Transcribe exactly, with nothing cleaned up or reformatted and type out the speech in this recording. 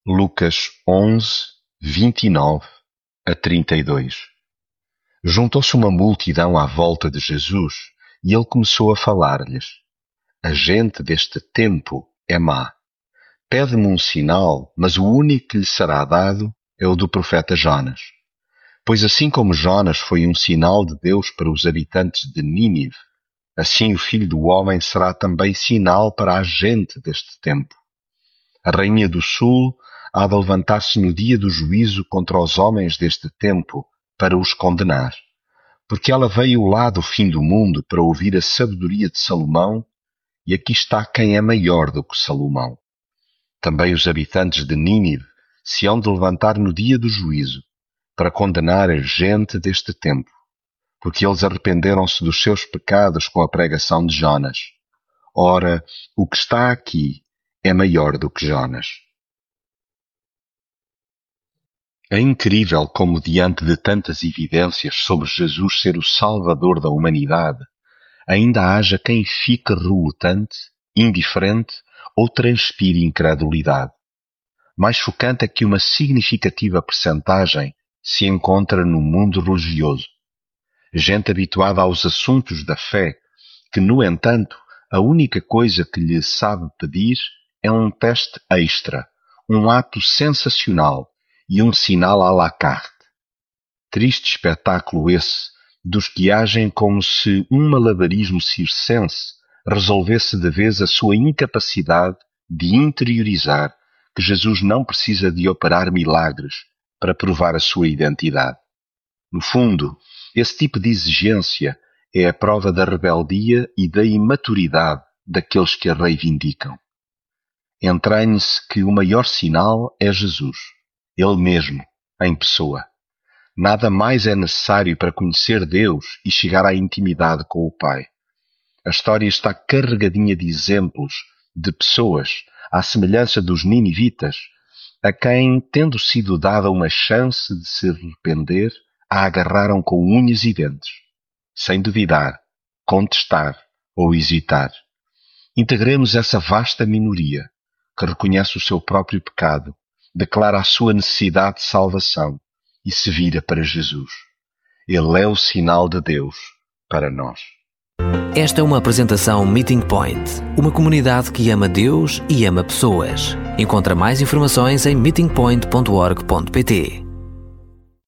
Lucas onze, vinte e nove a trinta e dois. Juntou-se uma multidão à volta de Jesus e ele começou a falar-lhes: A gente deste tempo é má. Pede-me um sinal, mas o único que lhe será dado é o do profeta Jonas. Pois assim como Jonas foi um sinal de Deus para os habitantes de Nínive, assim o Filho do Homem será também sinal para a gente deste tempo. A Rainha do Sul há de levantar-se no dia do juízo contra os homens deste tempo para os condenar, porque ela veio lá do fim do mundo para ouvir a sabedoria de Salomão, e aqui está quem é maior do que Salomão. Também os habitantes de Nínive se hão de levantar no dia do juízo para condenar a gente deste tempo, porque eles arrependeram-se dos seus pecados com a pregação de Jonas. Ora, o que está aqui é maior do que Jonas. É incrível como, diante de tantas evidências sobre Jesus ser o Salvador da humanidade, ainda haja quem fique relutante, indiferente ou transpire incredulidade. Mais chocante é que uma significativa percentagem se encontra no mundo religioso. Gente habituada aos assuntos da fé, que, no entanto, a única coisa que lhe sabe pedir é um teste extra, um ato sensacional e um sinal à la carte. Triste espetáculo esse dos que agem como se um malabarismo circense resolvesse de vez a sua incapacidade de interiorizar que Jesus não precisa de operar milagres para provar a sua identidade. No fundo, esse tipo de exigência é a prova da rebeldia e da imaturidade daqueles que a reivindicam. Entranhe-se que o maior sinal é Jesus, Ele mesmo, em pessoa. Nada mais é necessário para conhecer Deus e chegar à intimidade com o Pai. A história está carregadinha de exemplos de pessoas, à semelhança dos ninivitas, a quem, tendo sido dada uma chance de se arrepender, a agarraram com unhas e dentes, sem duvidar, contestar ou hesitar. Integremos essa vasta minoria, que reconhece o seu próprio pecado, declara a sua necessidade de salvação e se vira para Jesus. Ele é o sinal de Deus para nós. Esta é uma apresentação Meeting Point, uma comunidade que ama Deus e ama pessoas. Encontra mais informações em meeting point ponto org ponto pt.